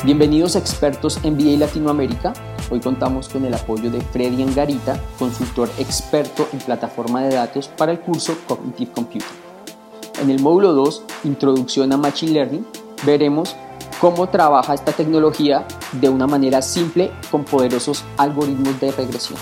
Bienvenidos a Expertos MBA Latinoamérica. Hoy contamos con el apoyo de Freddy Angarita, consultor experto en plataforma de datos para el curso Cognitive Computing. En el módulo 2, Introducción a Machine Learning, veremos cómo trabaja esta tecnología de una manera simple con poderosos algoritmos de regresión.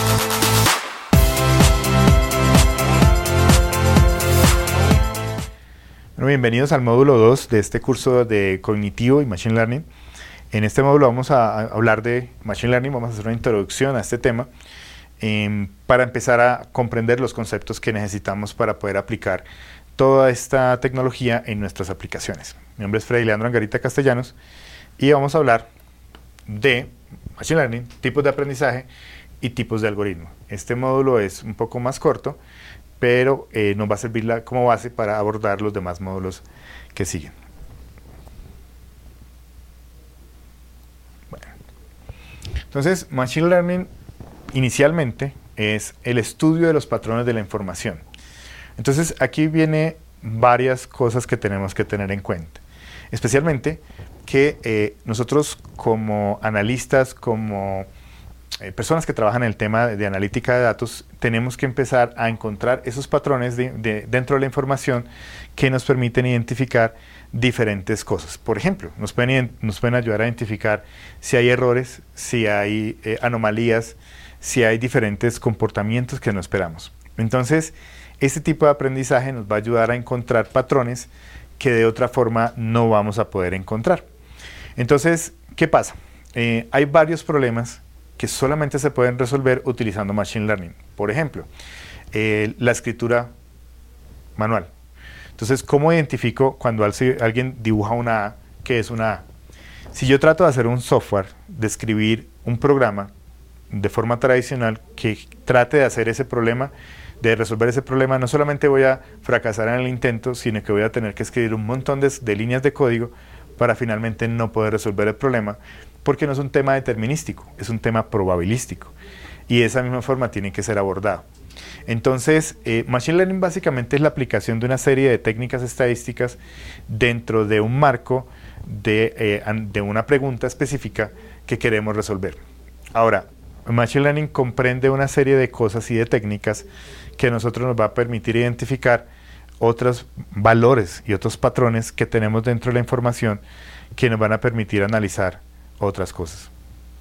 Bueno, bienvenidos al módulo 2 de este curso de Cognitivo y Machine Learning. En este módulo vamos a hablar de Machine Learning, vamos a hacer una introducción a este tema para empezar a comprender los conceptos que necesitamos para poder aplicar toda esta tecnología en nuestras aplicaciones. Mi nombre es Freddy Leandro Angarita Castellanos y vamos a hablar de Machine Learning, tipos de aprendizaje y tipos de algoritmo. Este módulo es un poco más corto, pero nos va a servir como base para abordar los demás módulos que siguen. Bueno. Entonces, Machine Learning inicialmente es el estudio de los patrones de la información. Entonces, aquí viene varias cosas que tenemos que tener en cuenta. Especialmente que nosotros como analistas, como personas que trabajan en el tema de analítica de datos, tenemos que empezar a encontrar esos patrones dentro de la información que nos permiten identificar diferentes cosas. Por ejemplo, nos pueden ayudar a identificar si hay errores, si hay anomalías, si hay diferentes comportamientos que no esperamos. Entonces, este tipo de aprendizaje nos va a ayudar a encontrar patrones que de otra forma no vamos a poder encontrar. Entonces, ¿qué pasa? Hay varios problemas que solamente se pueden resolver utilizando Machine Learning. Por ejemplo, la escritura manual. Entonces, ¿cómo identifico cuando alguien dibuja una A, qué es una A? Si yo trato de hacer un software, de escribir un programa de forma tradicional que trate de hacer ese problema, de resolver ese problema, no solamente voy a fracasar en el intento, sino que voy a tener que escribir un montón de líneas de código para finalmente no poder resolver el problema, porque no es un tema determinístico, es un tema probabilístico. Y de esa misma forma tiene que ser abordado. Entonces, Machine Learning básicamente es la aplicación de una serie de técnicas estadísticas dentro de un marco de una pregunta específica que queremos resolver. Ahora, Machine Learning comprende una serie de cosas y de técnicas que a nosotros nos va a permitir identificar otros valores y otros patrones que tenemos dentro de la información que nos van a permitir analizar otras cosas.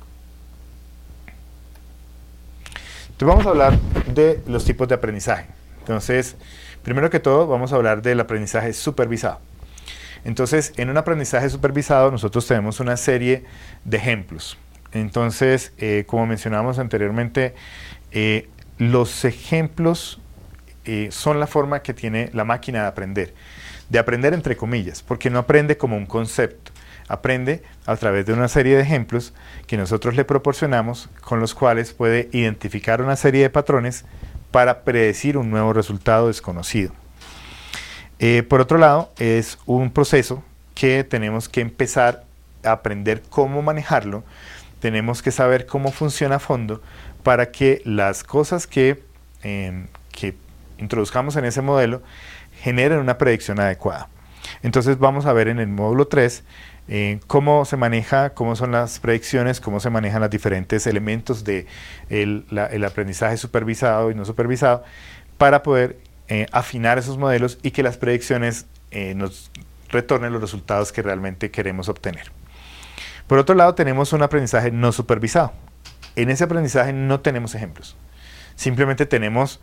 Entonces vamos a hablar de los tipos de aprendizaje. Entonces, primero que todo vamos a hablar del aprendizaje supervisado. Entonces, en un aprendizaje supervisado nosotros tenemos una serie de ejemplos. Entonces, como mencionábamos anteriormente, los ejemplos son la forma que tiene la máquina de aprender entre comillas, porque no aprende como un concepto. Aprende a través de una serie de ejemplos que nosotros le proporcionamos, con los cuales puede identificar una serie de patrones para predecir un nuevo resultado desconocido. Por otro lado, es un proceso que tenemos que empezar a aprender cómo manejarlo. Tenemos que saber cómo funciona a fondo para que las cosas que introduzcamos en ese modelo generen una predicción adecuada. Entonces vamos a ver en el módulo 3 cómo se maneja, cómo son las predicciones, cómo se manejan los diferentes elementos del aprendizaje supervisado y no supervisado para poder afinar esos modelos y que las predicciones nos retornen los resultados que realmente queremos obtener. Por otro lado, tenemos un aprendizaje no supervisado. En ese aprendizaje no tenemos ejemplos, simplemente tenemos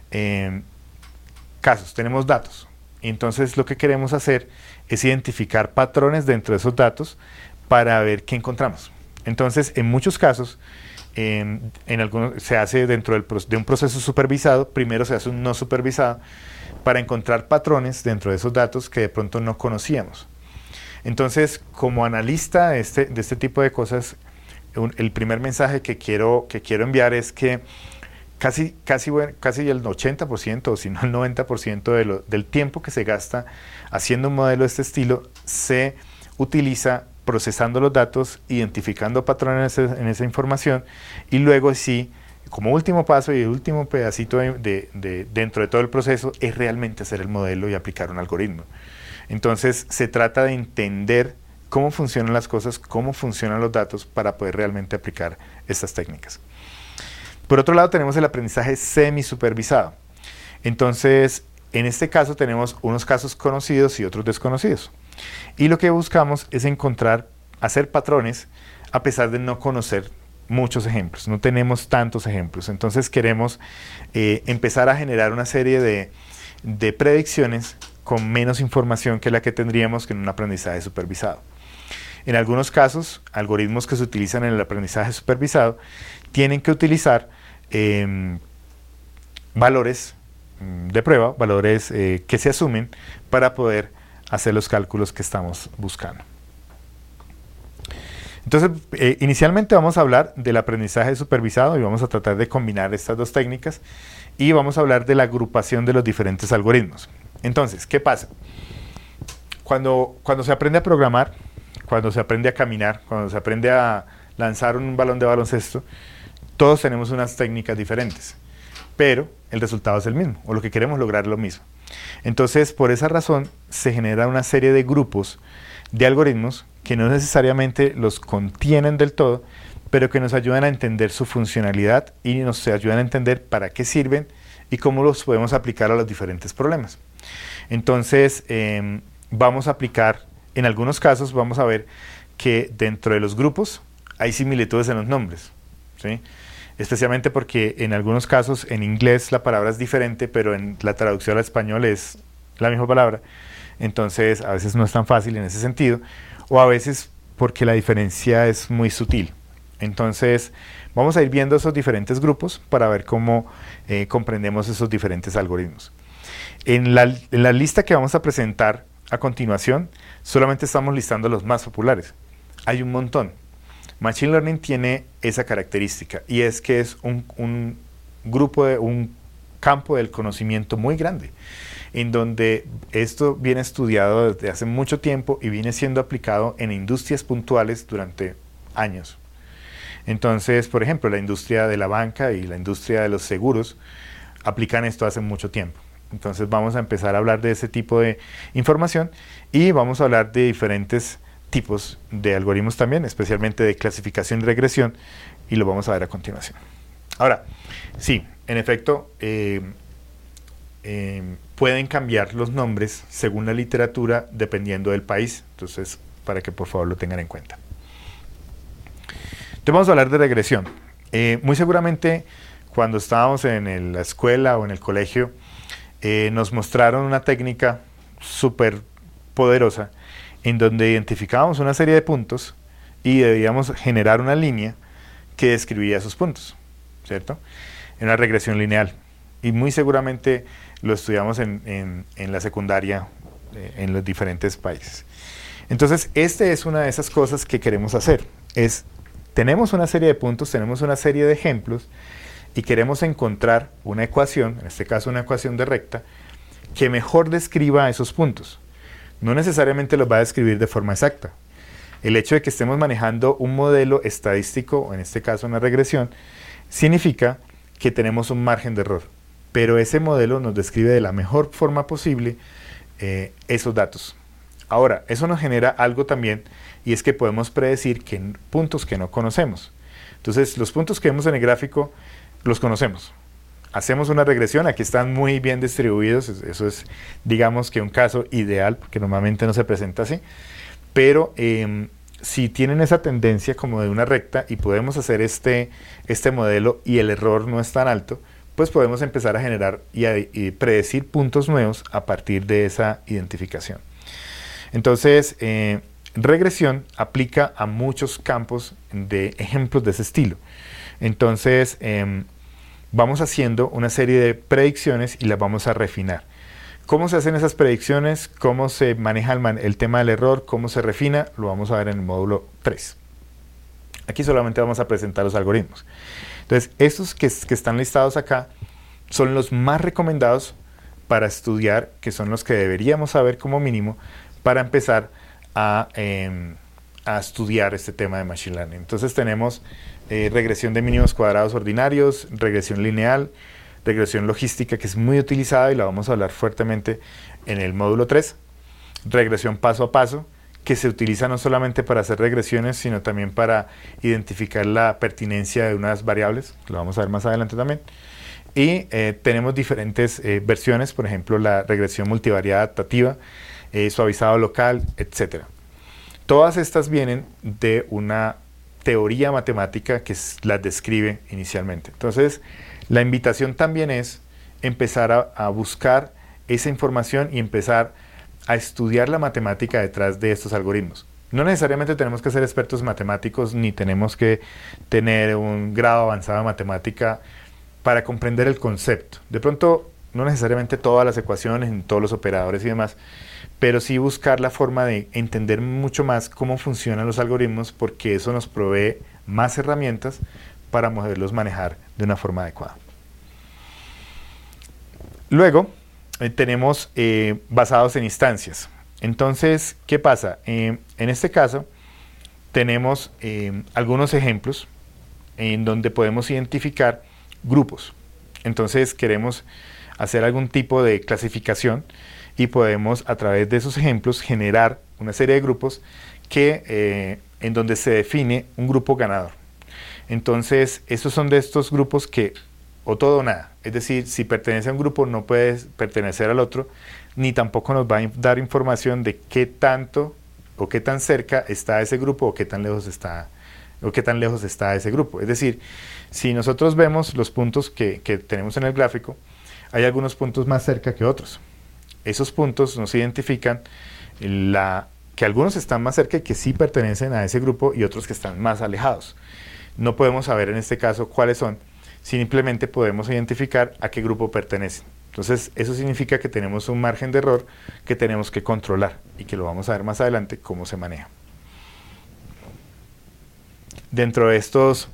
casos, tenemos datos. Entonces lo que queremos hacer es identificar patrones dentro de esos datos para ver qué encontramos. Entonces, en muchos casos, se hace dentro de un proceso supervisado, primero se hace un no supervisado, para encontrar patrones dentro de esos datos que de pronto no conocíamos. Entonces, como analista de este tipo de cosas, el primer mensaje que quiero enviar es que casi el 80%, o si no el 90% del tiempo que se gasta haciendo un modelo de este estilo se utiliza procesando los datos, identificando patrones en esa información y luego sí, como último paso y el último pedacito dentro de todo el proceso es realmente hacer el modelo y aplicar un algoritmo. Entonces se trata de entender cómo funcionan las cosas, cómo funcionan los datos para poder realmente aplicar estas técnicas. Por otro lado, tenemos el aprendizaje semi-supervisado. Entonces, en este caso tenemos unos casos conocidos y otros desconocidos. Y lo que buscamos es hacer patrones a pesar de no conocer muchos ejemplos. No tenemos tantos ejemplos. Entonces queremos empezar a generar una serie de predicciones con menos información que la que tendríamos en un aprendizaje supervisado. En algunos casos, algoritmos que se utilizan en el aprendizaje supervisado tienen que utilizar valores de prueba, valores que se asumen para poder hacer los cálculos que estamos buscando. Entonces, inicialmente vamos a hablar del aprendizaje supervisado y vamos a tratar de combinar estas dos técnicas y vamos a hablar de la agrupación de los diferentes algoritmos. Entonces, ¿qué pasa? Cuando se aprende a programar, cuando se aprende a caminar, cuando se aprende a lanzar un balón de baloncesto, todos tenemos unas técnicas diferentes, pero el resultado es el mismo, o lo que queremos lograr es lo mismo. Entonces, por esa razón, se genera una serie de grupos de algoritmos que no necesariamente los contienen del todo, pero que nos ayudan a entender su funcionalidad y nos ayudan a entender para qué sirven y cómo los podemos aplicar a los diferentes problemas. Entonces, vamos a aplicar, en algunos casos vamos a ver que dentro de los grupos hay similitudes en los nombres, ¿sí? Especialmente porque en algunos casos en inglés la palabra es diferente, pero en la traducción al español es la misma palabra. Entonces a veces no es tan fácil en ese sentido, o a veces porque la diferencia es muy sutil. Entonces vamos a ir viendo esos diferentes grupos para ver cómo comprendemos esos diferentes algoritmos. En la lista que vamos a presentar a continuación, solamente estamos listando los más populares. Hay un montón. Machine Learning tiene esa característica y es que es un campo del conocimiento muy grande, en donde esto viene estudiado desde hace mucho tiempo y viene siendo aplicado en industrias puntuales durante años. Entonces, por ejemplo, la industria de la banca y la industria de los seguros aplican esto hace mucho tiempo. Entonces vamos a empezar a hablar de ese tipo de información y vamos a hablar de diferentes tipos de algoritmos también, especialmente de clasificación y regresión, y lo vamos a ver a continuación. Ahora, sí, en efecto, pueden cambiar los nombres según la literatura dependiendo del país, entonces para que por favor lo tengan en cuenta. Entonces vamos a hablar de regresión. Muy seguramente cuando estábamos en la escuela o en el colegio nos mostraron una técnica súper poderosa en donde identificábamos una serie de puntos y debíamos generar una línea que describía esos puntos, ¿cierto? En una regresión lineal. Y muy seguramente lo estudiamos en la secundaria en los diferentes países. Entonces, esta es una de esas cosas que queremos hacer. Tenemos una serie de puntos, tenemos una serie de ejemplos y queremos encontrar una ecuación, en este caso una ecuación de recta, que mejor describa esos puntos. No necesariamente los va a describir de forma exacta. El hecho de que estemos manejando un modelo estadístico, o en este caso una regresión, significa que tenemos un margen de error. Pero ese modelo nos describe de la mejor forma posible esos datos. Ahora, eso nos genera algo también, y es que podemos predecir que puntos que no conocemos. Entonces, los puntos que vemos en el gráfico los conocemos. Hacemos una regresión, aquí están muy bien distribuidos, eso es, digamos que un caso ideal, porque normalmente no se presenta así, pero si tienen esa tendencia como de una recta y podemos hacer este modelo y el error no es tan alto, pues podemos empezar a generar y predecir puntos nuevos a partir de esa identificación. Entonces, regresión aplica a muchos campos de ejemplos de ese estilo. Entonces, vamos haciendo una serie de predicciones y las vamos a refinar. ¿Cómo se hacen esas predicciones? ¿Cómo se maneja el tema del error? ¿Cómo se refina? Lo vamos a ver en el módulo 3. Aquí solamente vamos a presentar los algoritmos. Entonces, estos que están listados acá son los más recomendados para estudiar, que son los que deberíamos saber como mínimo para empezar a estudiar este tema de Machine Learning. Entonces tenemos regresión de mínimos cuadrados ordinarios, regresión lineal, regresión logística, que es muy utilizada y la vamos a hablar fuertemente en el módulo 3, regresión paso a paso, que se utiliza no solamente para hacer regresiones, sino también para identificar la pertinencia de unas variables, que lo vamos a ver más adelante también. Y tenemos diferentes versiones, por ejemplo, la regresión multivariada adaptativa, suavizado local, etc. Todas estas vienen de una teoría matemática que las describe inicialmente. Entonces, la invitación también es empezar a buscar esa información y empezar a estudiar la matemática detrás de estos algoritmos. No necesariamente tenemos que ser expertos matemáticos ni tenemos que tener un grado avanzado de matemática para comprender el concepto. De pronto, no necesariamente todas las ecuaciones, ni todos los operadores y demás, pero sí buscar la forma de entender mucho más cómo funcionan los algoritmos, porque eso nos provee más herramientas para poderlos manejar de una forma adecuada. Luego, tenemos basados en instancias. Entonces, ¿qué pasa? En este caso, tenemos algunos ejemplos en donde podemos identificar grupos. Entonces, queremos hacer algún tipo de clasificación y podemos, a través de esos ejemplos, generar una serie de grupos en donde se define un grupo ganador. Entonces, estos son de estos grupos que o todo o nada, es decir, si pertenece a un grupo no puede pertenecer al otro, ni tampoco nos va a dar información de qué tanto o qué tan cerca está ese grupo o qué tan lejos está ese grupo. Es decir, si nosotros vemos los puntos que tenemos en el gráfico, hay algunos puntos más cerca que otros. Esos puntos nos identifican que algunos están más cerca y que sí pertenecen a ese grupo y otros que están más alejados. No podemos saber en este caso cuáles son, simplemente podemos identificar a qué grupo pertenecen. Entonces, eso significa que tenemos un margen de error que tenemos que controlar y que lo vamos a ver más adelante cómo se maneja. Dentro de estos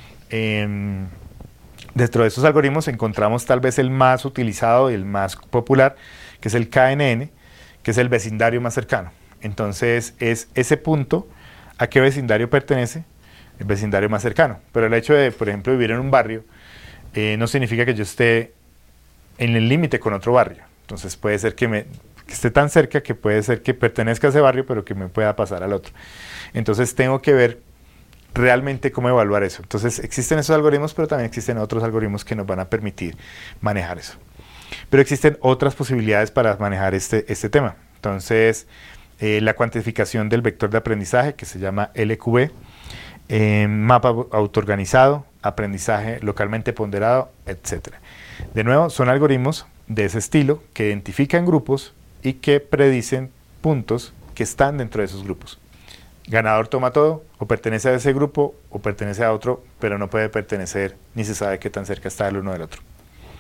algoritmos encontramos tal vez el más utilizado y el más popular, que es el KNN, que es el vecindario más cercano. Entonces, es ese punto a qué vecindario pertenece el vecindario más cercano. Pero el hecho de, por ejemplo, vivir en un barrio no significa que yo esté en el límite con otro barrio. Entonces puede ser que esté tan cerca que puede ser que pertenezca a ese barrio, pero que me pueda pasar al otro. Entonces tengo que ver realmente cómo evaluar eso. Entonces existen esos algoritmos, pero también existen otros algoritmos que nos van a permitir manejar eso. Pero existen otras posibilidades para manejar este tema. Entonces, la cuantificación del vector de aprendizaje, que se llama LQV, mapa autoorganizado, aprendizaje localmente ponderado, etc. De nuevo, son algoritmos de ese estilo que identifican grupos y que predicen puntos que están dentro de esos grupos. Ganador toma todo, o pertenece a ese grupo o pertenece a otro, pero no puede pertenecer ni se sabe qué tan cerca está el uno del otro.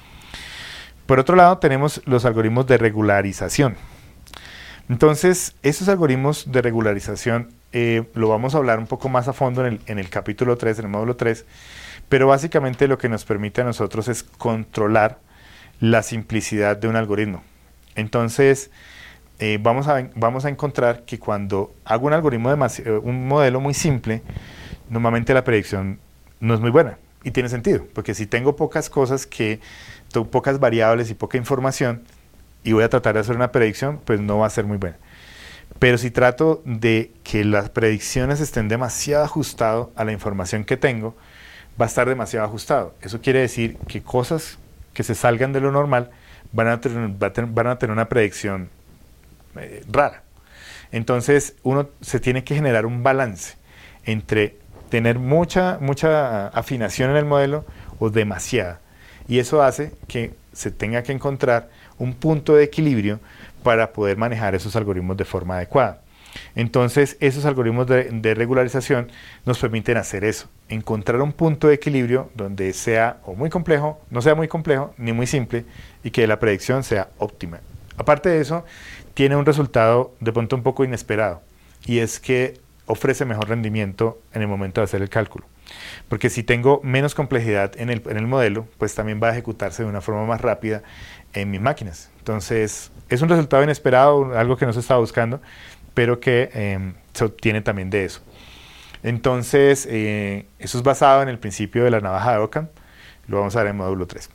Por otro lado, tenemos los algoritmos de regularización. Entonces, esos algoritmos de regularización lo vamos a hablar un poco más a fondo en el capítulo 3, en el módulo 3, pero básicamente lo que nos permite a nosotros es controlar la simplicidad de un algoritmo. Entonces, vamos a encontrar que cuando hago un algoritmo un modelo muy simple, normalmente la predicción no es muy buena. Y tiene sentido, porque si tengo pocas pocas variables y poca información, y voy a tratar de hacer una predicción, pues no va a ser muy buena. Pero si trato de que las predicciones estén demasiado ajustadas a la información que tengo, va a estar demasiado ajustado. Eso quiere decir que cosas que se salgan de lo normal van a tener una predicción rara. Entonces, uno se tiene que generar un balance entre tener mucha afinación en el modelo o demasiada. Y eso hace que se tenga que encontrar un punto de equilibrio para poder manejar esos algoritmos de forma adecuada. Entonces, esos algoritmos de regularización nos permiten hacer eso, encontrar un punto de equilibrio donde sea o muy complejo, no sea muy complejo, ni muy simple, y que la predicción sea óptima. Aparte de eso, tiene un resultado de pronto un poco inesperado, y es que ofrece mejor rendimiento en el momento de hacer el cálculo. Porque si tengo menos complejidad en el modelo, pues también va a ejecutarse de una forma más rápida en mis máquinas. Entonces, es un resultado inesperado, algo que no se estaba buscando, pero que se obtiene también de eso. Entonces, eso es basado en el principio de la navaja de Occam. Lo vamos a ver en el módulo 3.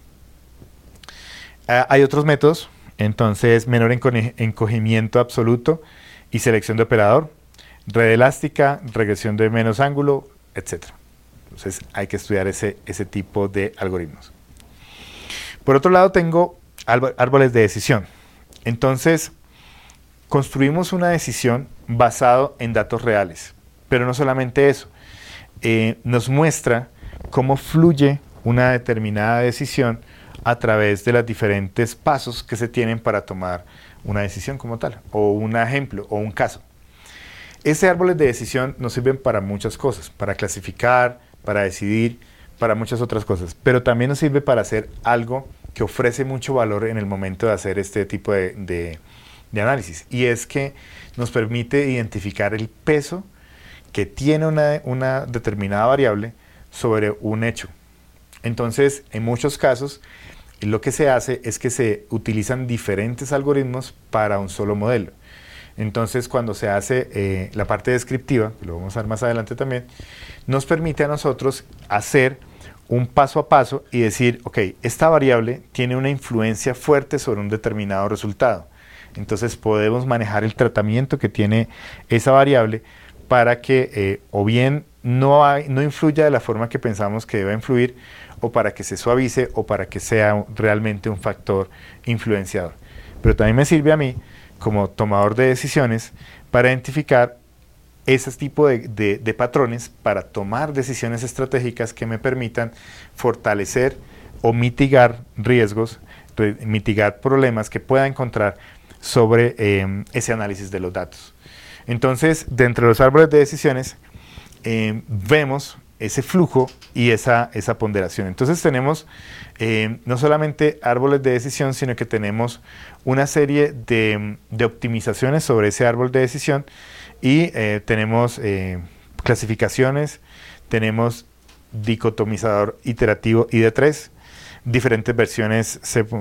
Hay otros métodos. Entonces, menor encogimiento absoluto y selección de operador. red elástica, regresión de menos ángulo, etc. Entonces hay que estudiar ese tipo de algoritmos. Por otro lado tengo árboles de decisión. Entonces construimos una decisión basado en datos reales. Pero no solamente eso, nos muestra cómo fluye una determinada decisión a través de los diferentes pasos que se tienen para tomar una decisión como tal, o un ejemplo, o un caso. Ese árboles de decisión nos sirven para muchas cosas, para clasificar, para decidir, para muchas otras cosas, pero también nos sirve para hacer algo que ofrece mucho valor en el momento de hacer este tipo de análisis, y es que nos permite identificar el peso que tiene una determinada variable sobre un hecho. Entonces, en muchos casos, lo que se hace es que se utilizan diferentes algoritmos para un solo modelo. Entonces, cuando se hace la parte descriptiva, que lo vamos a ver más adelante también, nos permite a nosotros hacer un paso a paso y decir, ok, esta variable tiene una influencia fuerte sobre un determinado resultado. Entonces, podemos manejar el tratamiento que tiene esa variable para que o bien no influya de la forma que pensamos que debe influir, o para que se suavice, o para que sea realmente un factor influenciador. Pero también me sirve a mí, como tomador de decisiones, para identificar ese tipo de patrones para tomar decisiones estratégicas que me permitan fortalecer o mitigar riesgos, mitigar problemas que pueda encontrar sobre ese análisis de los datos. Entonces, dentro de los árboles de decisiones, vemos ese flujo y esa ponderación. Entonces tenemos no solamente árboles de decisión, sino que tenemos una serie de optimizaciones sobre ese árbol de decisión, y tenemos clasificaciones, tenemos dicotomizador iterativo ID3, diferentes versiones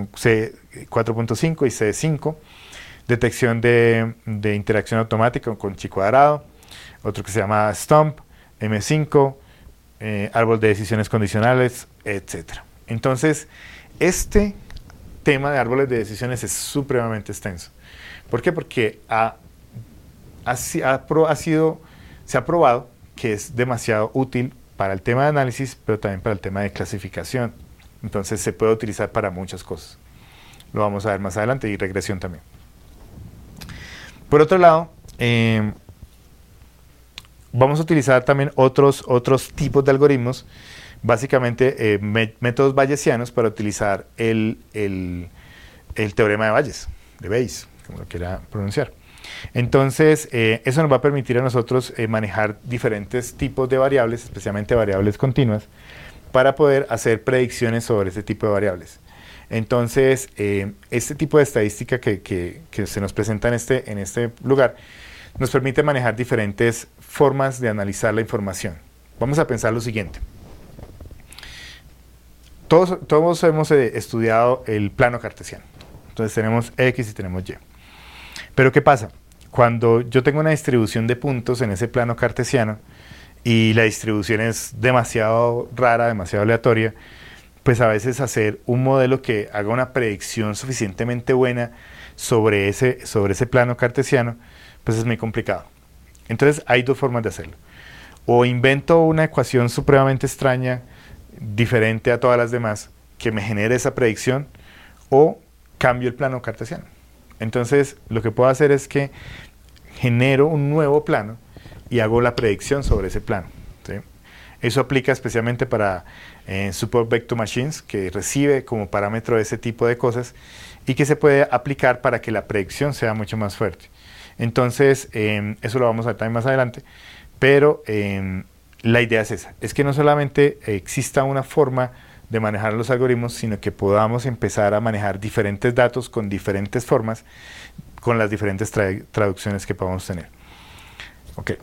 C4.5 y C5, detección de interacción automática con chi cuadrado, otro que se llama STOMP, M5, árbol de decisiones condicionales, etc. Entonces, este tema de árboles de decisiones es supremamente extenso. ¿Por qué? Porque se ha probado que es demasiado útil para el tema de análisis, pero también para el tema de clasificación. Entonces, se puede utilizar para muchas cosas. Lo vamos a ver más adelante, y regresión también. Por otro lado, vamos a utilizar también otros tipos de algoritmos, básicamente métodos bayesianos, para utilizar el teorema de Bayes, como lo quiera pronunciar. Entonces, eso nos va a permitir a nosotros manejar diferentes tipos de variables, especialmente variables continuas, para poder hacer predicciones sobre ese tipo de variables. Entonces, este tipo de estadística que se nos presenta en este lugar nos permite manejar diferentes formas de analizar la información. Vamos a pensar lo siguiente. Todos hemos estudiado el plano cartesiano. Entonces tenemos X y tenemos Y. Pero ¿qué pasa? Cuando yo tengo una distribución de puntos en ese plano cartesiano y la distribución es demasiado rara, demasiado aleatoria, pues a veces hacer un modelo que haga una predicción suficientemente buena sobre ese plano cartesiano, pues es muy complicado. Entonces hay dos formas de hacerlo. O invento una ecuación supremamente extraña, diferente a todas las demás, que me genere esa predicción, o cambio el plano cartesiano. Entonces lo que puedo hacer es que genero un nuevo plano y hago la predicción sobre ese plano, ¿sí? Eso aplica especialmente para Support Vector Machines, que recibe como parámetro ese tipo de cosas y que se puede aplicar para que la predicción sea mucho más fuerte. Entonces, eso lo vamos a ver también más adelante, pero la idea es esa, es que no solamente exista una forma de manejar los algoritmos, sino que podamos empezar a manejar diferentes datos con diferentes formas, con las diferentes traducciones que podamos tener. Ok.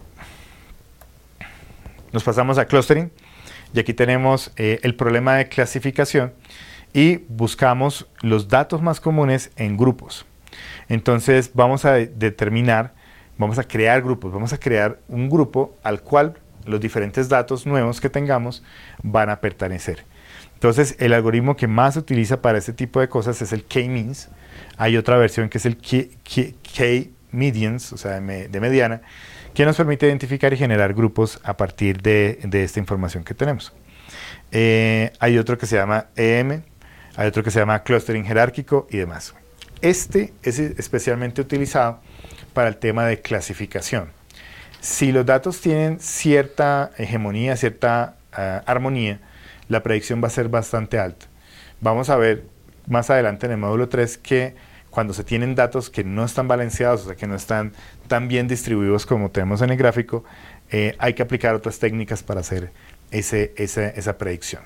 Nos pasamos a clustering, y aquí tenemos el problema de clasificación, y buscamos los datos más comunes en grupos. Entonces vamos a vamos a crear grupos, vamos a crear un grupo al cual los diferentes datos nuevos que tengamos van a pertenecer. Entonces el algoritmo que más se utiliza para este tipo de cosas es el K-means. Hay otra versión que es el K-medians, o sea, de mediana, que nos permite identificar y generar grupos a partir de esta información que tenemos. Hay otro que se llama EM, hay otro que se llama clustering jerárquico y demás. Este es especialmente utilizado para el tema de clasificación. Si los datos tienen cierta hegemonía, cierta armonía, la predicción va a ser bastante alta. Vamos a ver más adelante en el módulo 3 que cuando se tienen datos que no están balanceados, o sea, que no están tan bien distribuidos como tenemos en el gráfico, hay que aplicar otras técnicas para hacer esa predicción.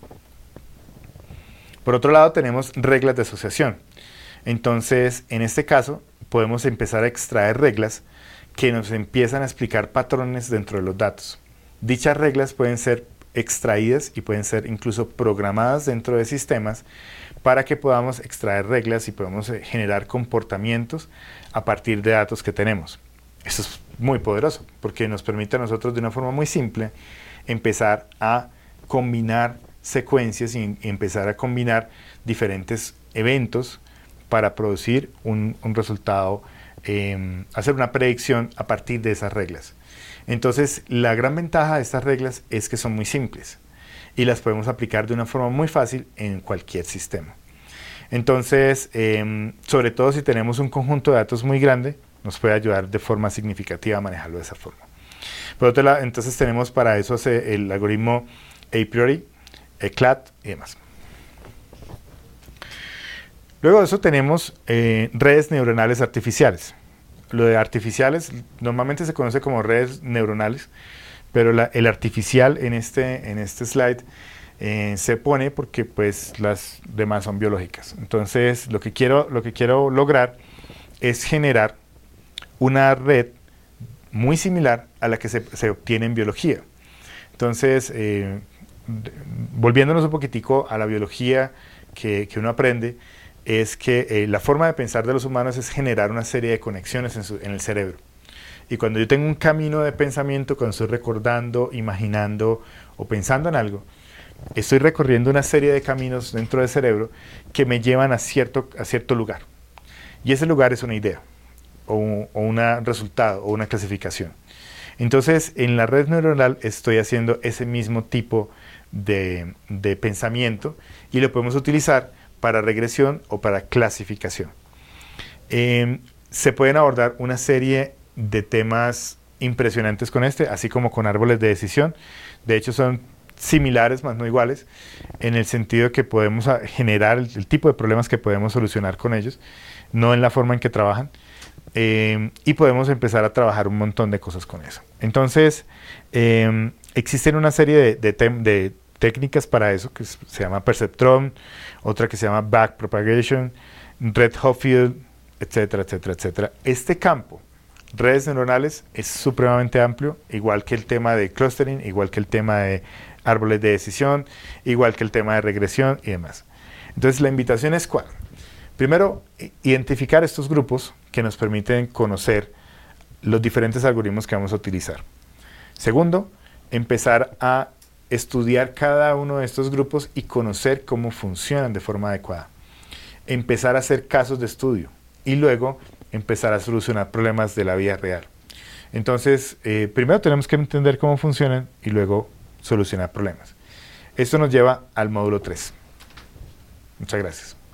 Por otro lado, tenemos reglas de asociación. Entonces, en este caso, podemos empezar a extraer reglas que nos empiezan a explicar patrones dentro de los datos. Dichas reglas pueden ser extraídas y pueden ser incluso programadas dentro de sistemas para que podamos extraer reglas y podamos generar comportamientos a partir de datos que tenemos. Eso es muy poderoso porque nos permite a nosotros de una forma muy simple empezar a combinar secuencias y empezar a combinar diferentes eventos para producir un resultado, hacer una predicción a partir de esas reglas. Entonces, la gran ventaja de estas reglas es que son muy simples y las podemos aplicar de una forma muy fácil en cualquier sistema. Entonces, sobre todo si tenemos un conjunto de datos muy grande, nos puede ayudar de forma significativa a manejarlo de esa forma. Por otro lado, entonces tenemos para eso el algoritmo a priori, CLAD y demás. Luego de eso tenemos redes neuronales artificiales. Lo de artificiales normalmente se conoce como redes neuronales, pero el artificial en este slide se pone porque pues las demás son biológicas. Entonces lo que quiero lograr es generar una red muy similar a la que se obtiene en biología. Entonces, volviéndonos un poquitico a la biología que uno aprende, es que la forma de pensar de los humanos es generar una serie de conexiones en el cerebro. Y cuando yo tengo un camino de pensamiento, cuando estoy recordando, imaginando o pensando en algo, estoy recorriendo una serie de caminos dentro del cerebro que me llevan a cierto lugar. Y ese lugar es una idea, o un resultado, o una clasificación. Entonces, en la red neuronal estoy haciendo ese mismo tipo de pensamiento y lo podemos utilizar para regresión o para clasificación. Se pueden abordar una serie de temas impresionantes con así como con árboles de decisión. De hecho, son similares, más no iguales, en el sentido que podemos generar el tipo de problemas que podemos solucionar con ellos, no en la forma en que trabajan, y podemos empezar a trabajar un montón de cosas con eso. Entonces, existen una serie de técnicas para eso, que se llama Perceptron, otra que se llama Backpropagation, Red Hopfield, etcétera, etcétera, etcétera. Este campo, redes neuronales, es supremamente amplio, igual que el tema de clustering, igual que el tema de árboles de decisión, igual que el tema de regresión y demás. Entonces, la invitación es ¿cuál? Primero, identificar estos grupos que nos permiten conocer los diferentes algoritmos que vamos a utilizar. Segundo, empezar a estudiar cada uno de estos grupos y conocer cómo funcionan de forma adecuada. Empezar a hacer casos de estudio y luego empezar a solucionar problemas de la vida real. Entonces, primero tenemos que entender cómo funcionan y luego solucionar problemas. Esto nos lleva al módulo 3. Muchas gracias.